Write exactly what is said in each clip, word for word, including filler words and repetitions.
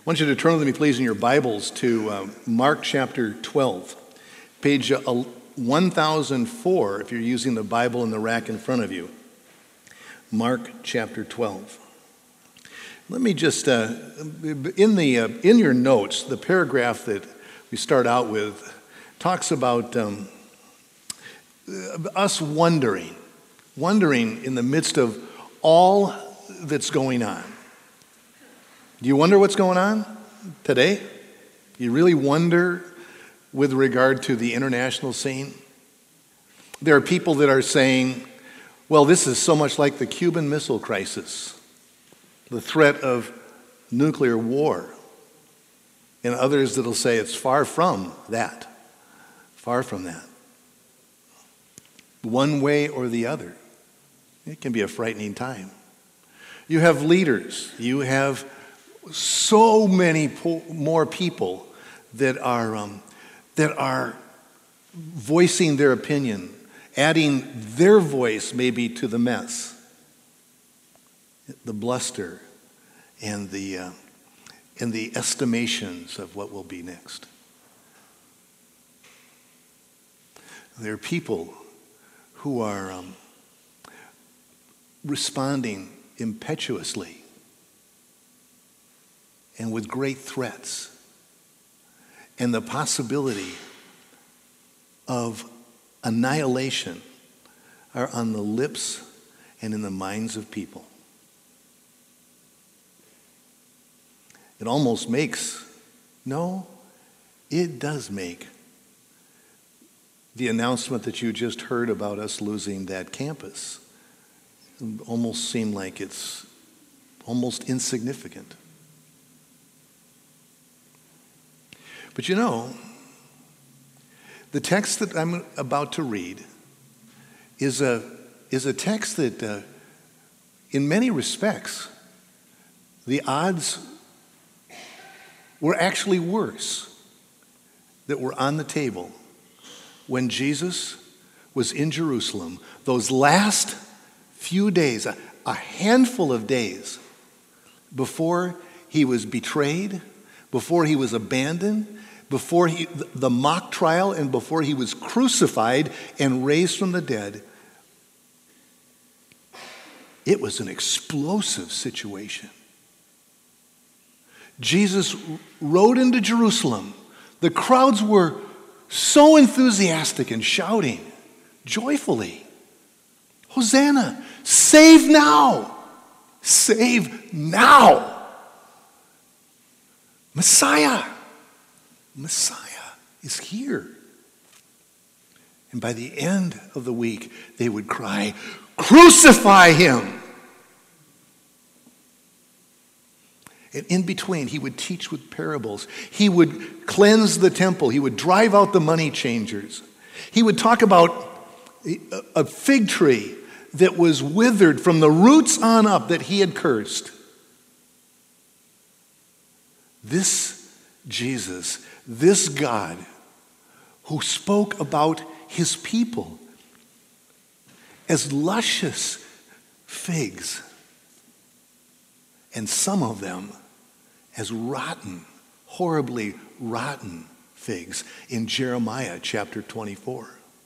want you to turn with me, please, in your Bibles to uh, Mark chapter twelve, page uh, one thousand four, if you're using the Bible in the rack in front of you. Mark chapter twelve. Let me just, uh, in, the, uh, in your notes, the paragraph that we start out with talks about um, us wondering, wondering in the midst of all that's going on. Do you wonder what's going on today? You really wonder with regard to the international scene? There are people that are saying, well, this is so much like the Cuban Missile Crisis, the threat of nuclear war. And others that'll say it's far from that, far from that. One way or the other. It can be a frightening time. You have leaders, you have so many po- more people that are um, that are voicing their opinion, adding their voice maybe to the mess, the bluster, and the uh, and the estimations of what will be next. There are people who are um, responding impetuously and with great threats, and the possibility of annihilation are on the lips and in the minds of people. It almost makes, no, it does make the announcement that you just heard about us losing that campus almost seem like it's almost insignificant. But you know, the text that I'm about to read is a, is a text that, uh, in many respects, the odds were actually worse that were on the table when Jesus was in Jerusalem, those last few days, a, a handful of days before he was betrayed, before he was abandoned, before he, the mock trial, and before he was crucified and raised from the dead. It was an explosive situation. Jesus rode into Jerusalem. The crowds were so enthusiastic and shouting joyfully, Hosanna, save now, save now. Messiah, Messiah is here. And by the end of the week, they would cry, crucify him. And in between, he would teach with parables. He would cleanse the temple. He would drive out the money changers. He would talk about a fig tree that was withered from the roots on up that he had cursed. This Jesus, this God who spoke about his people as luscious figs, and some of them as rotten, horribly rotten figs in Jeremiah chapter twenty-four.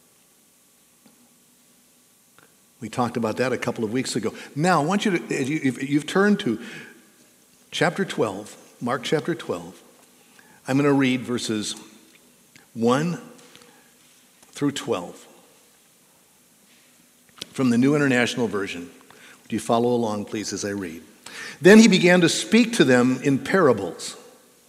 We talked about that a couple of weeks ago. Now, I want you to, if you've turned to chapter twelve, Mark chapter twelve, I'm going to read verses one through twelve from the New International Version. Would you follow along, please, as I read? Then he began to speak to them in parables.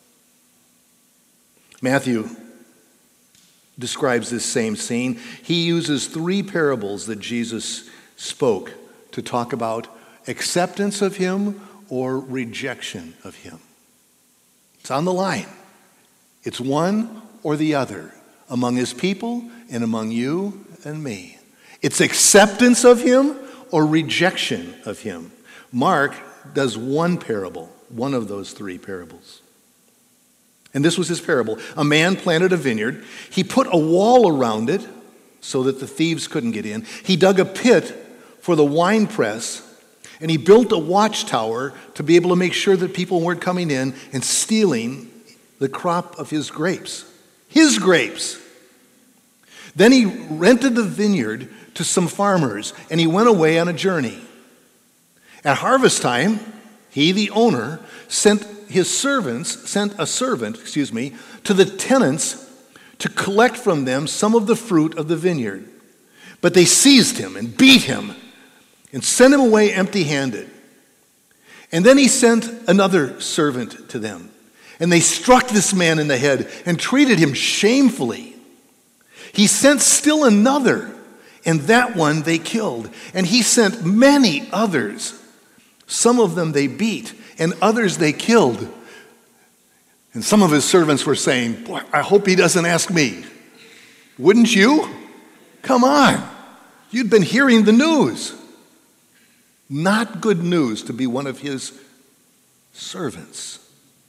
Matthew describes this same scene. He uses three parables that Jesus spoke to talk about acceptance of him or rejection of him. It's on the line. It's one or the other among his people and among you and me. It's acceptance of him or rejection of him. Mark does one parable, one of those three parables. And this was his parable. A man planted a vineyard. He put a wall around it so that the thieves couldn't get in. He dug a pit for the winepress And he built a watchtower to be able to make sure that people weren't coming in and stealing the crop of his grapes. His grapes. Then he rented the vineyard to some farmers, and he went away on a journey. At harvest time, he, the owner, sent his servants, sent a servant, excuse me, to the tenants to collect from them some of the fruit of the vineyard. But they seized him and beat him and sent him away empty-handed. And then he sent another servant to them. And they struck this man in the head and treated him shamefully. He sent still another, and that one they killed. And he sent many others. Some of them they beat, and others they killed. And some of his servants were saying, boy, I hope he doesn't ask me. Wouldn't you? Come on. You'd been hearing the news. Not good news to be one of his servants.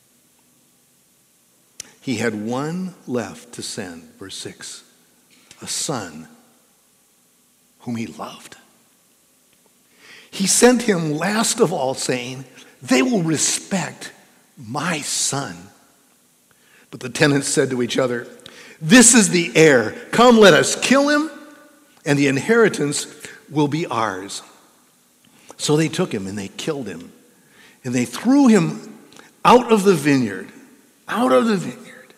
He had one left to send, verse six, a son whom he loved. He sent him last of all, saying, they will respect my son. But the tenants said to each other, this is the heir. Come, let us kill him, and the inheritance will be ours. So they took him and they killed him. And they threw him out of the vineyard. Out of the vineyard.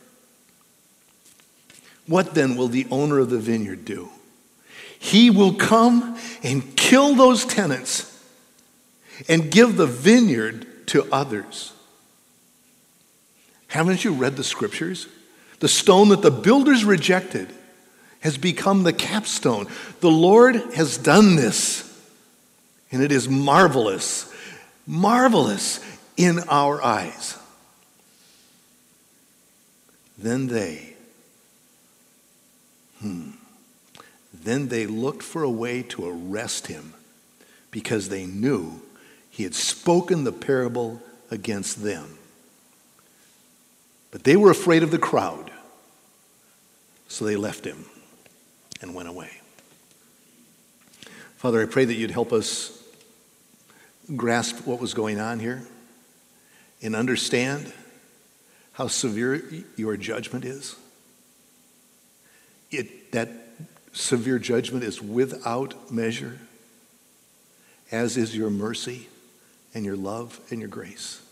What then will the owner of the vineyard do? He will come and kill those tenants and give the vineyard to others. Haven't you read the scriptures? The stone that the builders rejected has become the capstone. The Lord has done this. And it is marvelous, marvelous in our eyes. Then they, hmm, then they looked for a way to arrest him because they knew he had spoken the parable against them. But they were afraid of the crowd, so they left him and went away. Father, I pray that you'd help us grasp what was going on here and understand how severe your judgment is. It, that severe judgment is without measure, as is your mercy and your love and your grace.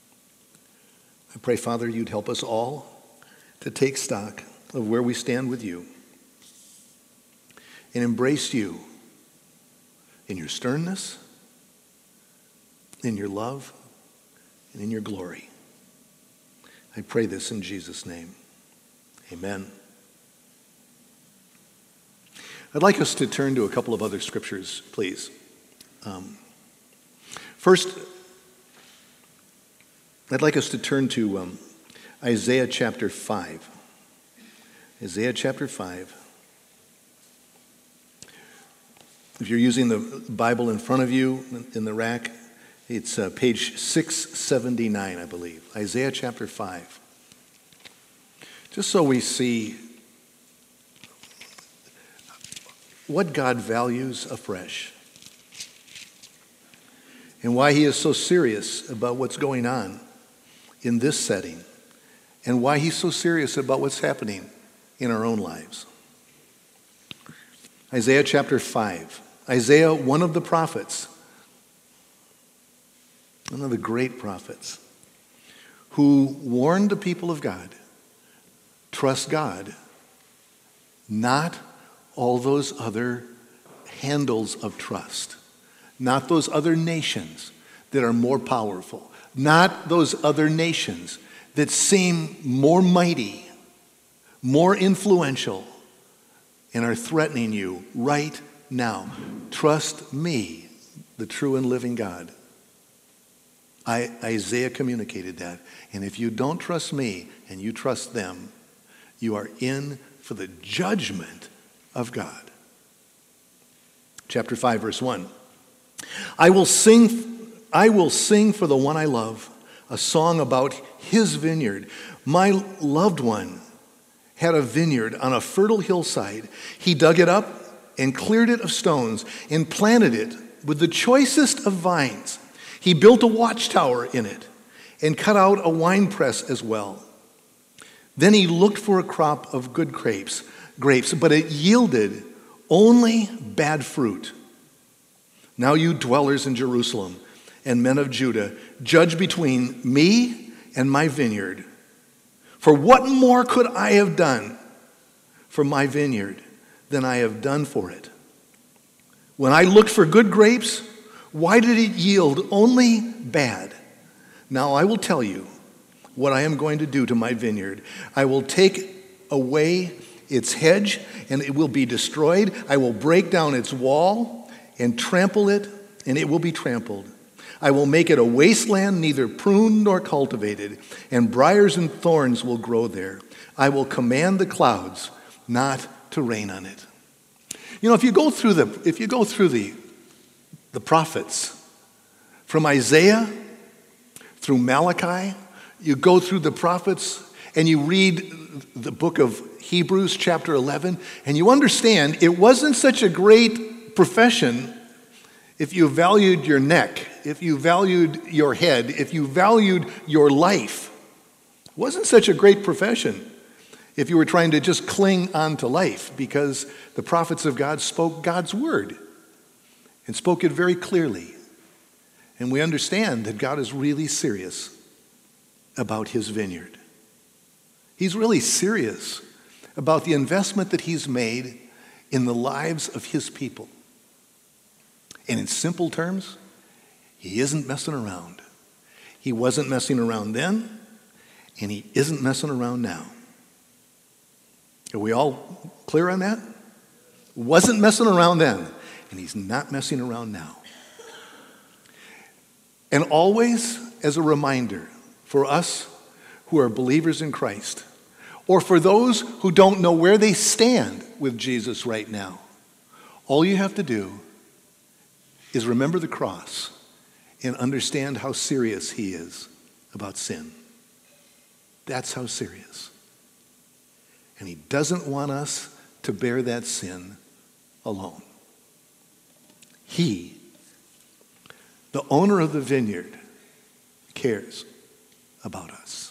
I pray, Father, you'd help us all to take stock of where we stand with you and embrace you in your sternness, in your love, and in your glory. I pray this in Jesus' name. Amen. I'd like us to turn to a couple of other scriptures, please. Um, first, I'd like us to turn to um, Isaiah chapter five. Isaiah chapter five. If you're using the Bible in front of you in the rack, it's uh, page six seventy-nine, I believe. Isaiah chapter five. Just so we see what God values afresh and why he is so serious about what's going on in this setting and why he's so serious about what's happening in our own lives. Isaiah chapter five. Isaiah, one of the prophets, one of the great prophets, who warned the people of God, trust God, not all those other handles of trust, not those other nations that are more powerful, not those other nations that seem more mighty, more influential, and are threatening you right now. Trust me, the true and living God. I, Isaiah communicated that. And if you don't trust me and you trust them, you are in for the judgment of God. Chapter five, verse one. I will sing, I will sing for the one I love, a song about his vineyard. My loved one had a vineyard on a fertile hillside. He dug it up and cleared it of stones and planted it with the choicest of vines. He built a watchtower in it and cut out a winepress as well. Then he looked for a crop of good grapes, grapes, but it yielded only bad fruit. Now you dwellers in Jerusalem and men of Judah, judge between me and my vineyard. For what more could I have done for my vineyard than I have done for it? When I looked for good grapes, why did it yield only bad? Now I will tell you what I am going to do to my vineyard. I will take away its hedge, and it will be destroyed. I will break down its wall and trample it, and it will be trampled. I will make it a wasteland, neither pruned nor cultivated, and briars and thorns will grow there. I will command the clouds not to rain on it. You know, if you go through the if you go through the the prophets, from Isaiah through Malachi, you go through the prophets and you read the book of Hebrews chapter eleven, and you understand it wasn't such a great profession if you valued your neck, if you valued your head, if you valued your life. It wasn't such a great profession if you were trying to just cling on to life, because the prophets of God spoke God's word and spoke it very clearly. And we understand that God is really serious about his vineyard. He's really serious about the investment that he's made in the lives of his people. And in simple terms, he isn't messing around. He wasn't messing around then, and he isn't messing around now. Are we all clear on that? Wasn't messing around then, and he's not messing around now. And always as a reminder for us who are believers in Christ, or for those who don't know where they stand with Jesus right now, all you have to do is remember the cross and understand how serious he is about sin. That's how serious. And he doesn't want us to bear that sin alone. He, the owner of the vineyard, cares about us.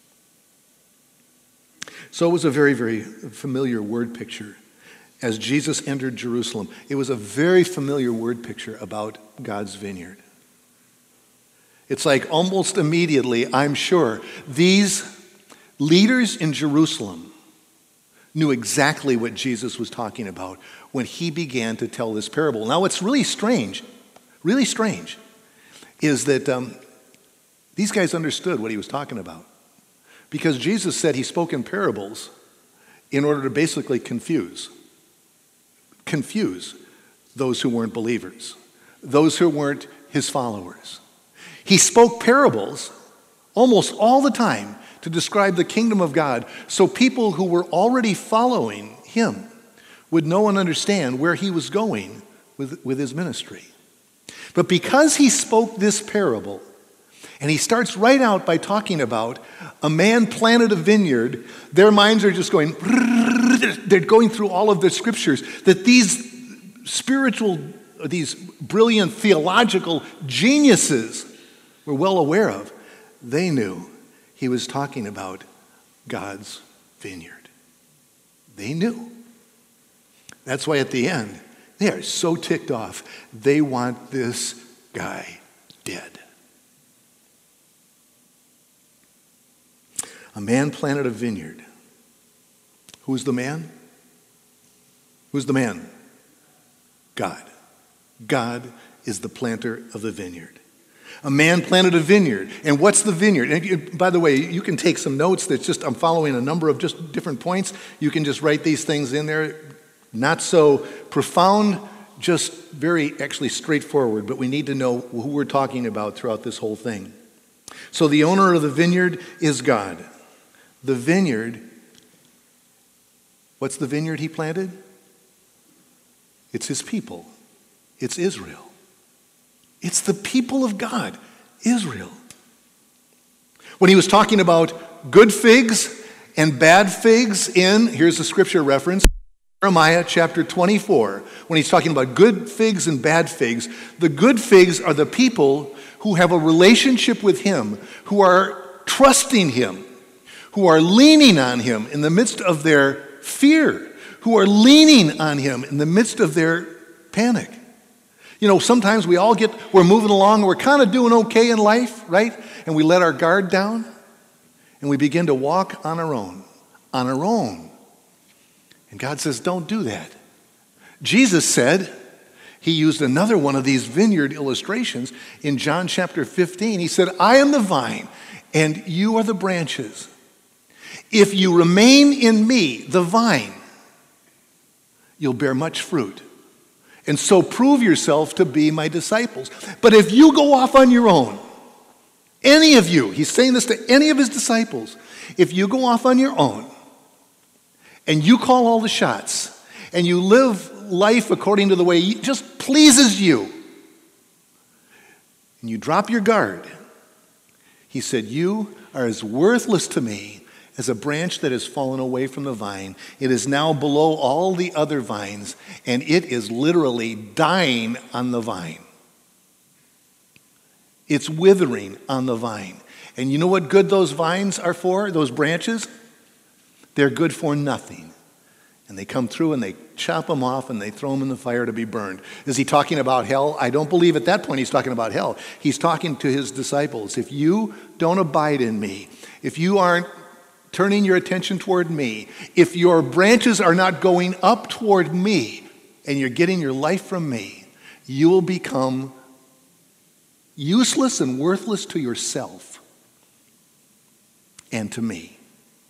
So it was a very, very familiar word picture as Jesus entered Jerusalem. It was a very familiar word picture about God's vineyard. It's like almost immediately, I'm sure, these leaders in Jerusalem knew exactly what Jesus was talking about when he began to tell this parable. Now, what's really strange, really strange, is that um, these guys understood what he was talking about. Because Jesus said he spoke in parables in order to basically confuse. Confuse those who weren't believers, those who weren't his followers. He spoke parables almost all the time to describe the kingdom of God, so people who were already following him would know and understand where he was going with, with his ministry. But because he spoke this parable, and he starts right out by talking about a man planted a vineyard, their minds are just going, they're going through all of the scriptures that these spiritual, these brilliant theological geniuses were well aware of. They knew he was talking about God's vineyard. They knew. That's why at the end, they are so ticked off. They want this guy dead. A man planted a vineyard. Who's the man? Who's the man? God. God is the planter of the vineyard. A man planted a vineyard. And what's the vineyard? And you, by the way, you can take some notes. That's just, I'm following a number of just different points. You can just write these things in there. Not so profound, just very actually straightforward. But we need to know who we're talking about throughout this whole thing. So the owner of the vineyard is God. The vineyard, what's the vineyard he planted? It's his people. It's Israel. It's the people of God, Israel. When he was talking about good figs and bad figs in, here's a scripture reference, Jeremiah chapter twenty-four, when he's talking about good figs and bad figs, the good figs are the people who have a relationship with him, who are trusting him, who are leaning on him in the midst of their fear, who are leaning on him in the midst of their panic. You know, sometimes we all get, we're moving along, we're kind of doing okay in life, right? And we let our guard down, and we begin to walk on our own, on our own. And God says, don't do that. Jesus said, he used another one of these vineyard illustrations in John chapter fifteen. He said, I am the vine, and you are the branches. If you remain in me, the vine, you'll bear much fruit. And so prove yourself to be my disciples. But if you go off on your own, any of you, he's saying this to any of his disciples, if you go off on your own, and you call all the shots, and you live life according to the way it just pleases you, and you drop your guard, he said, you are as worthless to me as a branch that has fallen away from the vine. It is now below all the other vines, and it is literally dying on the vine. It's withering on the vine. And you know what good those vines are for, those branches? They're good for nothing. And they come through and they chop them off and they throw them in the fire to be burned. Is he talking about hell? I don't believe at that point he's talking about hell. He's talking to his disciples. If you don't abide in me, if you aren't turning your attention toward me, if your branches are not going up toward me and you're getting your life from me, you will become useless and worthless to yourself and to me.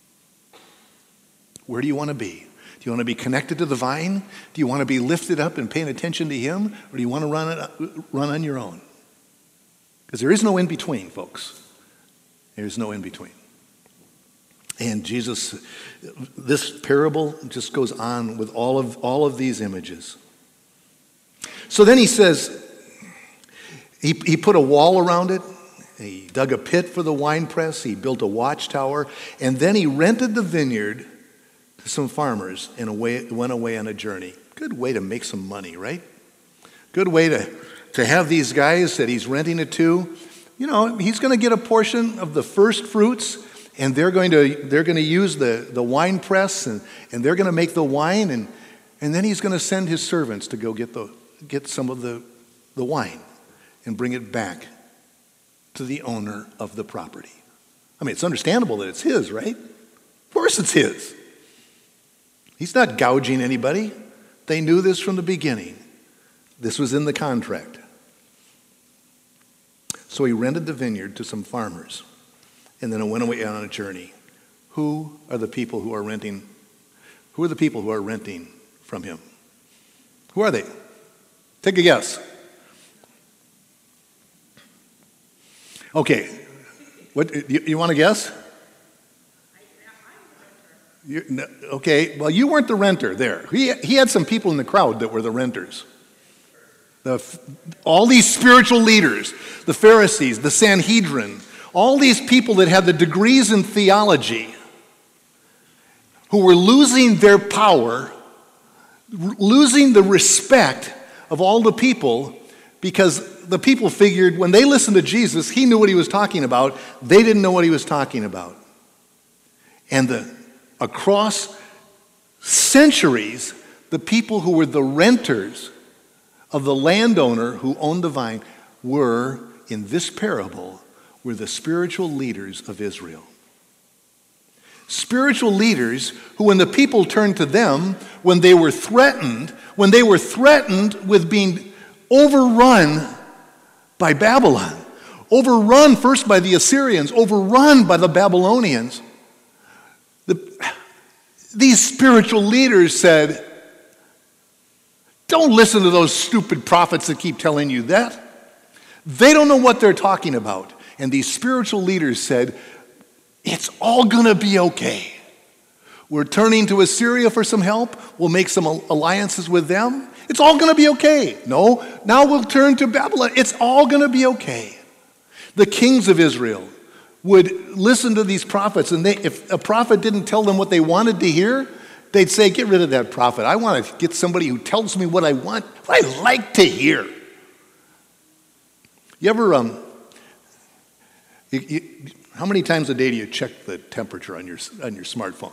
Where do you want to be? Do you want to be connected to the vine? Do you want to be lifted up and paying attention to him? Or do you want to run, it, run on your own? Because there is no in between, folks. There is no in between. And Jesus, this parable just goes on with all of, all of these images. So then he says, he, he put a wall around it. He dug a pit for the winepress. He built a watchtower. And then he rented the vineyard to some farmers and away, went away on a journey. Good way to make some money, right? Good way to, to have these guys that he's renting it to. You know, he's going to get a portion of the first fruits, and they're going to they're going to use the, the wine press, and, and they're going to make the wine, and, and then he's going to send his servants to go get the get some of the, the wine and bring it back to the owner of the property. I mean, it's understandable that it's his, right? Of course it's his. He's not gouging anybody. They knew this from the beginning. This was in the contract. So he rented the vineyard to some farmers, and then it went away on a journey. Who are the people who are renting? Who are the people who are renting from him? Who are they? Take a guess. Okay. What you, you want to guess? You, no, okay. Well, you weren't the renter there. He he had some people in the crowd that were the renters. The, all these spiritual leaders, the Pharisees, the Sanhedrin, all these people that had the degrees in theology, who were losing their power, losing the respect of all the people, because the people figured when they listened to Jesus, he knew what he was talking about. They didn't know what he was talking about. And the, across centuries, the people who were the renters of the landowner who owned the vine were, in this parable, were the spiritual leaders of Israel. Spiritual leaders who, when the people turned to them, when they were threatened, when they were threatened with being overrun by Babylon, overrun first by the Assyrians, overrun by the Babylonians, the, these spiritual leaders said, don't listen to those stupid prophets that keep telling you that. They don't know what they're talking about. And these spiritual leaders said, it's all going to be okay. We're turning to Assyria for some help. We'll make some alliances with them. It's all going to be okay. No, now we'll turn to Babylon. It's all going to be okay. The kings of Israel would listen to these prophets, and they, if a prophet didn't tell them what they wanted to hear, They'd say, get rid of that prophet. I want to get somebody who tells me what I want, what I like to hear. You ever, um, you, you, how many times a day do you check the temperature on your on your smartphone?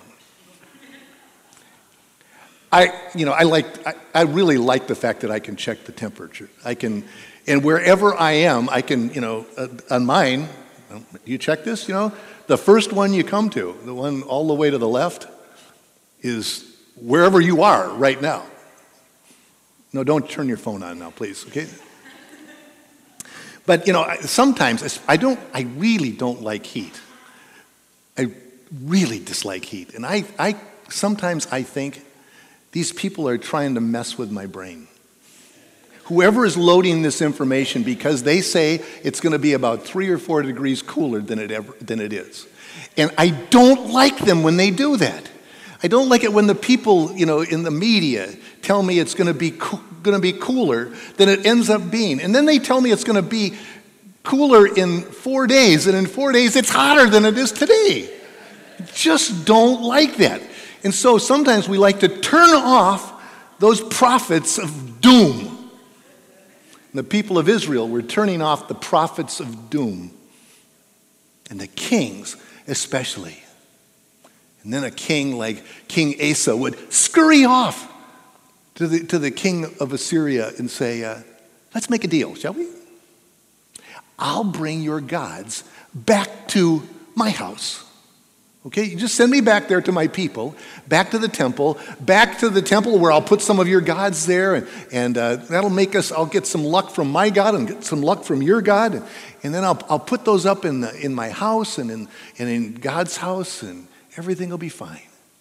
I, you know, I like, I, I really like the fact that I can check the temperature. I can, and wherever I am, I can, you know, uh, on mine, you check this, you know, the first one you come to, the one all the way to the left, is wherever you are right now. No, don't turn your phone on now, please, okay? But, you know, sometimes I don't, I really don't like heat. I really dislike heat. And I, I sometimes I think these people are trying to mess with my brain. Whoever is loading this information because they say it's going to be about three or four degrees cooler than it ever than it is. And I don't like them when they do that. I don't like it when the people, you know, in the media tell me it's going to be co- going to be cooler than it ends up being. And then they tell me it's going to be cooler in four days, and in four days it's hotter than it is today. Just don't like that. And so sometimes we like to turn off those prophets of doom. And the people of Israel were turning off the prophets of doom. And the kings especially. And then a king like King Asa would scurry off to the, to the king of Assyria and say, uh, let's make a deal, shall we? I'll bring your gods back to my house. Okay, you just send me back there to my people, back to the temple, back to the temple where I'll put some of your gods there, and, and uh, that'll make us, I'll get some luck from my God and get some luck from your God, and, and then I'll, I'll put those up in, the, in my house and in, and in God's house, and everything will be fine.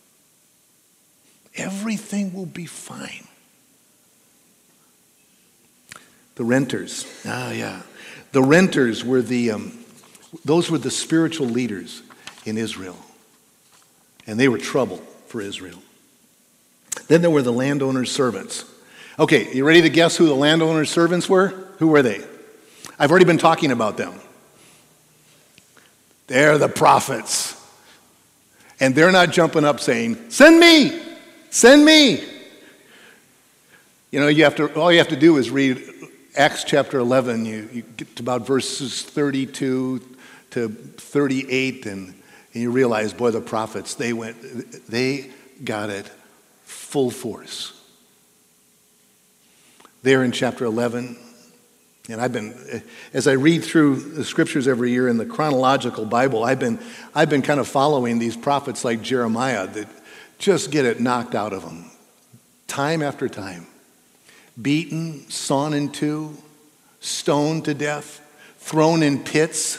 Everything will be fine. The renters, ah, yeah. The renters were the, um, those were the spiritual leaders in Israel. And they were trouble for Israel. Then there were the landowner's servants. Okay, you ready to guess who the landowner's servants were? Who were they? I've already been talking about them. They're the prophets. And they're not jumping up saying, send me, send me. You know, you have to, all you have to do is read Acts chapter eleven. You, you get to about verses thirty-two to thirty-eight, and And you realize, boy, the prophets, they went, they got it full force. There in chapter eleven, and I've been, as I read through the scriptures every year in the chronological Bible, I've been, I've been kind of following these prophets like Jeremiah that just get it knocked out of them, time after time. Beaten, sawn in two, stoned to death, thrown in pits.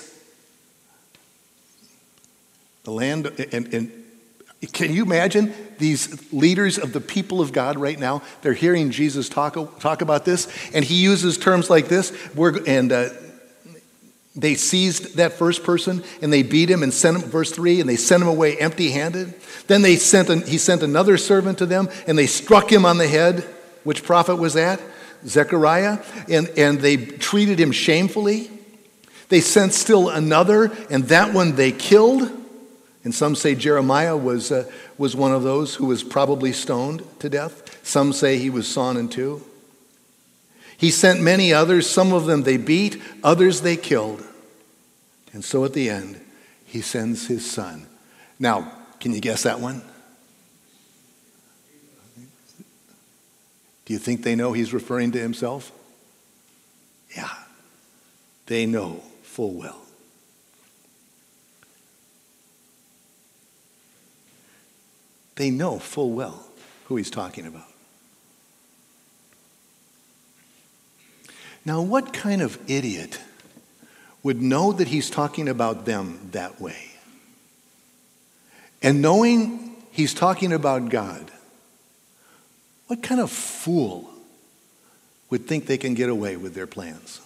The land, and, and can you imagine these leaders of the people of God right now? They're hearing Jesus talk, talk about this, and he uses terms like this. We're, and uh, they seized that first person, and they beat him and sent him, verse three, and they sent him away empty-handed. Then they sent an, he sent another servant to them, and they struck him on the head. Which prophet was that? Zechariah. And, and they treated him shamefully. They sent still another, and that one they killed. And some say Jeremiah was, uh, was one of those who was probably stoned to death. Some say he was sawn in two. He sent many others. Some of them they beat, others they killed. And so at the end, he sends his son. Now, can you guess that one? Do you think they know he's referring to himself? Yeah, they know full well. They know full well who he's talking about. Now, what kind of idiot would know that he's talking about them that way? And knowing he's talking about God, what kind of fool would think they can get away with their plans?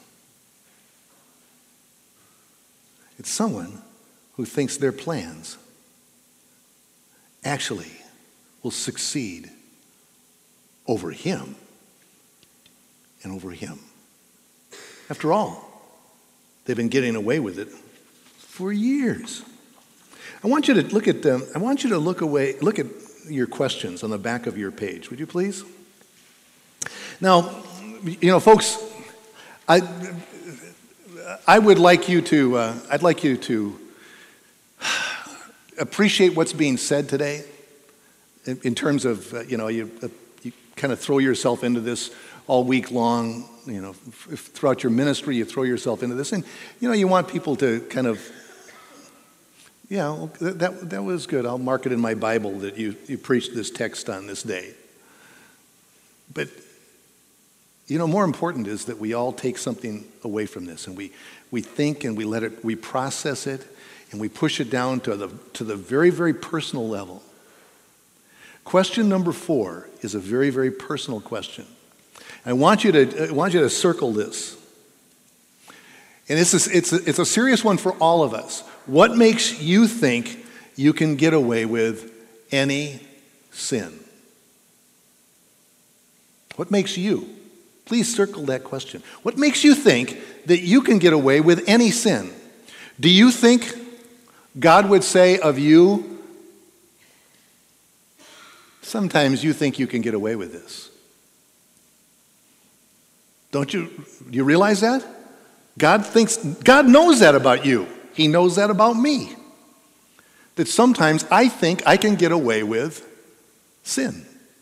It's someone who thinks their plans actually will succeed over him and over him. After all, they've been getting away with it for years. I want you to look at them. I want you to look away. Look at your questions on the back of your page. Would you please? Now, you know, folks, I, I would like you to, uh, I'd like you to appreciate what's being said today in, in terms of, uh, you know, you, uh, you kind of throw yourself into this all week long, you know, f- throughout your ministry, you throw yourself into this, and, you know, you want people to kind of, yeah, well, that, that was good. I'll mark it in my Bible that you, you preached this text on this day. But, you know, more important is that we all take something away from this, and we, we think and we let it, we process it, and we push it down to the, to the very, very personal level. Question number four is a very, very personal question. I want you to, I want you to circle this. And this is, it's, a, it's a serious one for all of us. What makes you think you can get away with any sin? What makes you? Please circle that question. What makes you think that you can get away with any sin? Do you think God would say of you, sometimes you think you can get away with this? Don't you, do you realize that? God thinks, God knows that about you. He knows that about me. That sometimes I think I can get away with sin.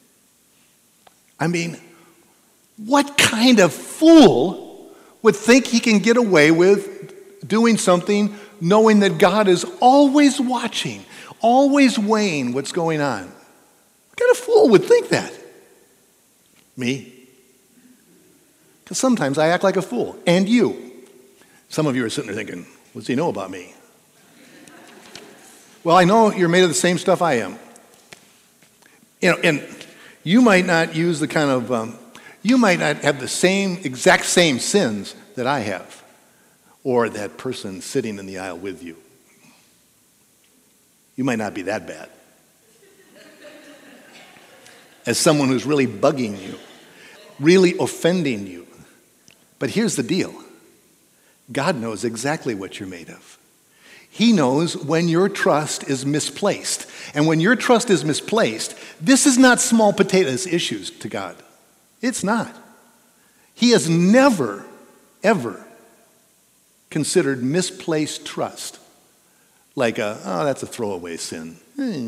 I mean, what kind of fool would think he can get away with doing something knowing that God is always watching, always weighing what's going on? What kind of fool would think that? Me. Because sometimes I act like a fool, and you. Some of you are sitting there thinking, what does he know about me? Well, I know you're made of the same stuff I am. You know, and you might not use the kind of, um, you might not have the same, exact same sins that I have, or that person sitting in the aisle with you. You might not be that bad. As someone who's really bugging you, really offending you. But here's the deal. God knows exactly what you're made of. He knows when your trust is misplaced. And when your trust is misplaced, this is not small potatoes issues to God. It's not. He has never, ever considered misplaced trust like a, oh, that's a throwaway sin.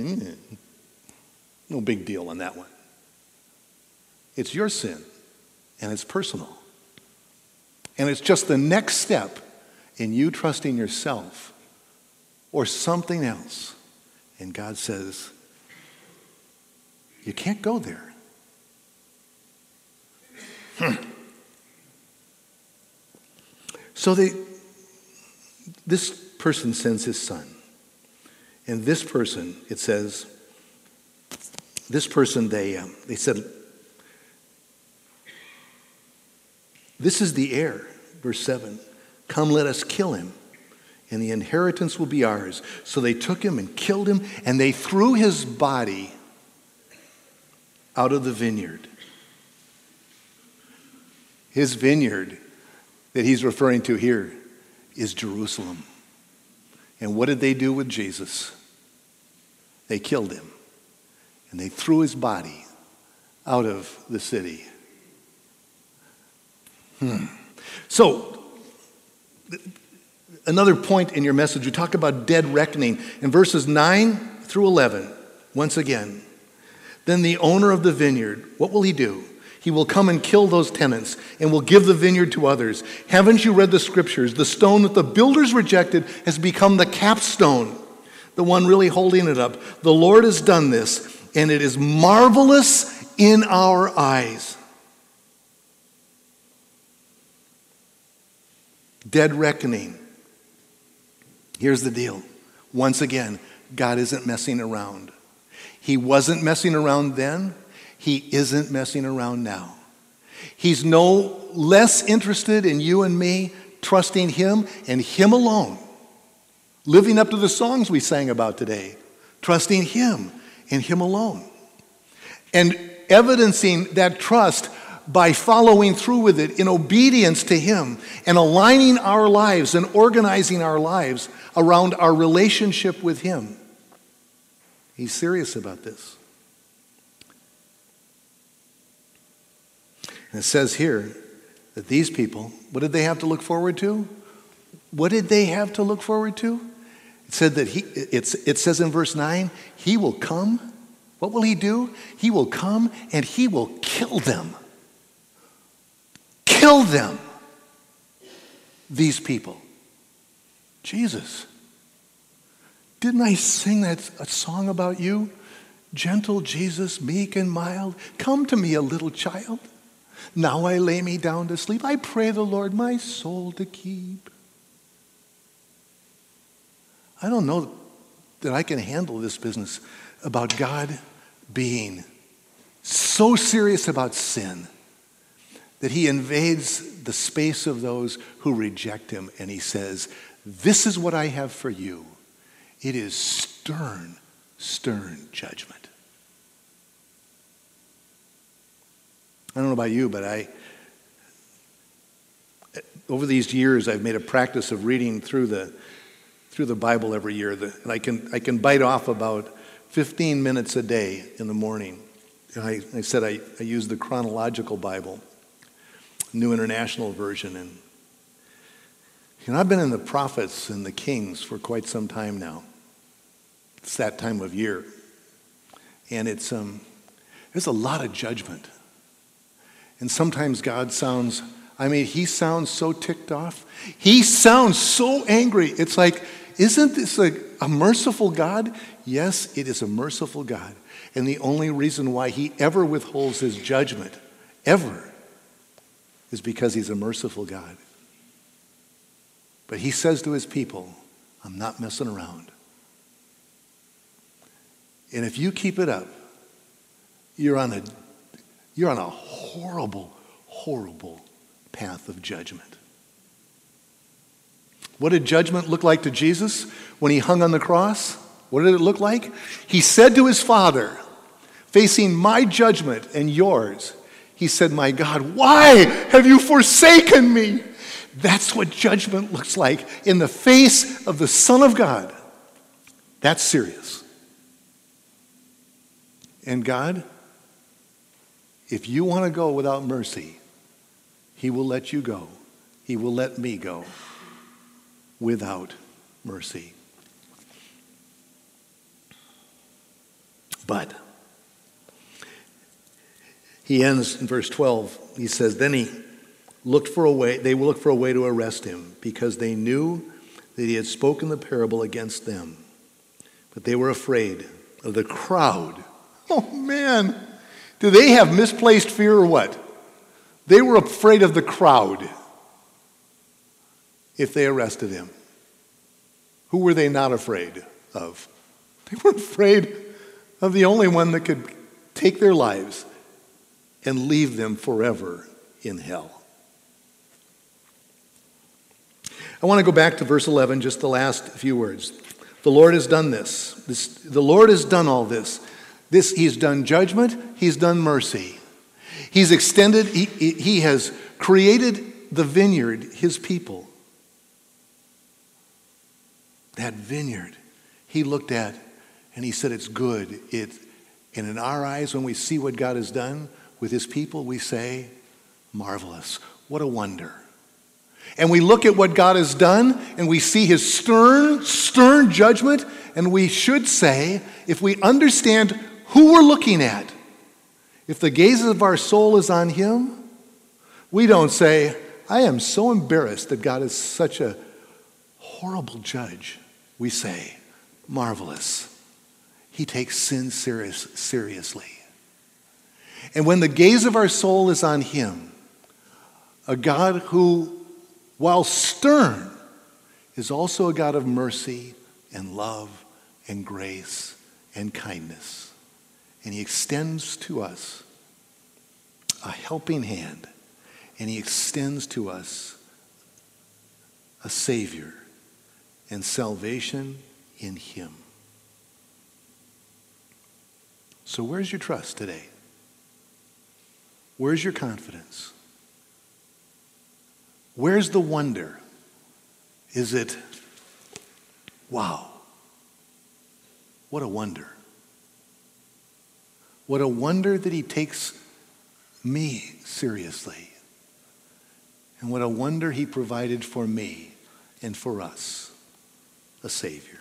No big deal on that one. It's your sin, and it's personal. And it's just the next step in you trusting yourself or something else. And God says, you can't go there. Hmm. So they, this person sends his son. And this person, it says, this person, they, um, they said, this is the heir, verse seven. Come, let us kill him, and the inheritance will be ours. So they took him and killed him, and they threw his body out of the vineyard. His vineyard that he's referring to here is Jerusalem. And what did they do with Jesus? They killed him, and they threw his body out of the city. Hmm. So, another point in your message, we talk about dead reckoning. In verses nine through eleven, once again, then the owner of the vineyard, what will he do? He will come and kill those tenants and will give the vineyard to others. Haven't you read the scriptures? The stone that the builders rejected has become the capstone, the one really holding it up. The Lord has done this, and it is marvelous in our eyes. Dead reckoning. Here's the deal. Once again, God isn't messing around. He wasn't messing around then. He isn't messing around now. He's no less interested in you and me trusting him and him alone. Living up to the songs we sang about today. Trusting him and him alone. And evidencing that trust by following through with it in obedience to him and aligning our lives and organizing our lives around our relationship with him. He's serious about this. And it says here that these people, what did they have to look forward to? What did they have to look forward to? It said that he, it's, it says in verse nine, he will come. What will he do? He will come and he will kill them. Kill them. These people. Jesus. Didn't I sing that a song about you? Gentle Jesus, meek and mild, come to me, a little child. Now I lay me down to sleep. I pray the Lord my soul to keep. I don't know that I can handle this business about God being so serious about sin that he invades the space of those who reject him and he says, this is what I have for you. It is stern, stern judgment. I don't know about you, but I, over these years, I've made a practice of reading through the through the Bible every year. The, and I can I can bite off about fifteen minutes a day in the morning. And I, I said I, I use the chronological Bible, New International Version. And you know, I've been in the prophets and the kings for quite some time now. It's that time of year. And it's um, there's a lot of judgment. And sometimes God sounds, I mean, he sounds so ticked off. He sounds so angry. It's like, isn't this a, a merciful God? Yes, it is a merciful God. And the only reason why he ever withholds his judgment, ever, is because he's a merciful God. But he says to his people, I'm not messing around. And if you keep it up, you're on a, you're on a horrible, horrible path of judgment. What did judgment look like to Jesus when he hung on the cross? What did it look like? He said to his Father, facing my judgment and yours, he said, my God, why have you forsaken me? That's what judgment looks like in the face of the Son of God. That's serious. And God, if you want to go without mercy, he will let you go. He will let me go without mercy. But he ends in verse twelve. He says, then he looked for a way, they looked for a way to arrest him because they knew that he had spoken the parable against them. But they were afraid of the crowd. Oh man, do they have misplaced fear or what? They were afraid of the crowd if they arrested him. Who were they not afraid of? They were afraid of the only one that could take their lives and leave them forever in hell. I want to go back to verse eleven, just the last few words. The Lord has done this. this the Lord has done all this. This, he's done judgment, he's done mercy. He's extended, he, he has created the vineyard, his people. That vineyard, he looked at and he said, it's good. It, and in our eyes, when we see what God has done with his people, we say, marvelous. What a wonder. And we look at what God has done and we see his stern, stern judgment, and we should say, if we understand who we're looking at, if the gaze of our soul is on him, we don't say, I am so embarrassed that God is such a horrible judge. We say, marvelous. He takes sin serious, seriously. And when the gaze of our soul is on him, a God who, while stern, is also a God of mercy and love and grace and kindness. And he extends to us a helping hand, and he extends to us a Savior and salvation in him. So where's your trust today? Where's your confidence? Where's the wonder? Is it, wow, what a wonder. What a wonder that he takes me seriously. And what a wonder he provided for me and for us, a Savior.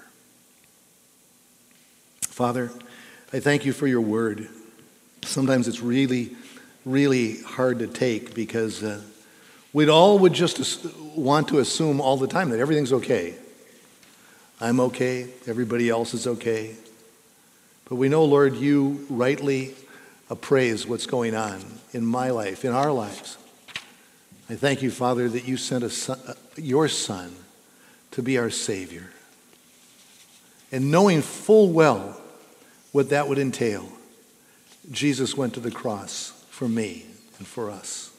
Father, I thank you for your word. Sometimes it's really, really hard to take because uh, we'd all would just as- want to assume all the time that everything's okay. I'm okay, everybody else is okay. But we know, Lord, you rightly appraise what's going on in my life, in our lives. I thank you, Father, that you sent a son, uh, your Son to be our Savior. And knowing full well what that would entail, Jesus went to the cross for me and for us.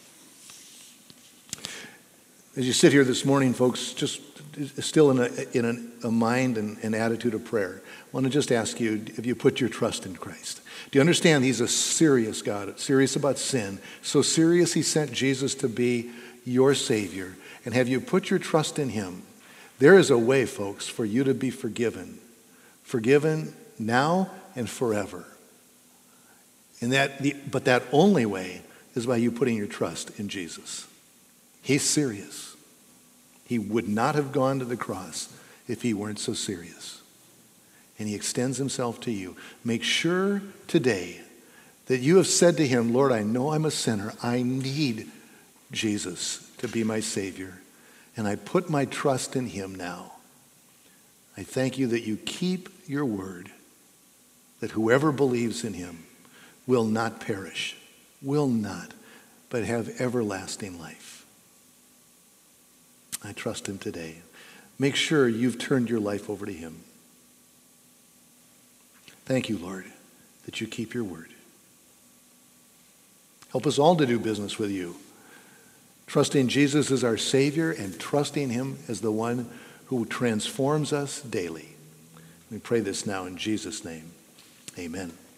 As you sit here this morning, folks, just still in a, in a, a mind and an attitude of prayer, I want to just ask you, if you put your trust in Christ. Do you understand he's a serious God, serious about sin, so serious he sent Jesus to be your Savior? And have you put your trust in him? There is a way, folks, for you to be forgiven. Forgiven now and forever. And that, the, but that only way is by you putting your trust in Jesus. He's serious. He would not have gone to the cross if he weren't so serious. And he extends himself to you. Make sure today that you have said to him, Lord, I know I'm a sinner. I need Jesus to be my Savior. And I put my trust in him now. I thank you that you keep your word, that whoever believes in him will not perish, will not, but have everlasting life. I trust him today. Make sure you've turned your life over to him. Thank you, Lord, that you keep your word. Help us all to do business with you, trusting Jesus as our Savior and trusting him as the one who transforms us daily. We pray this now in Jesus' name. Amen.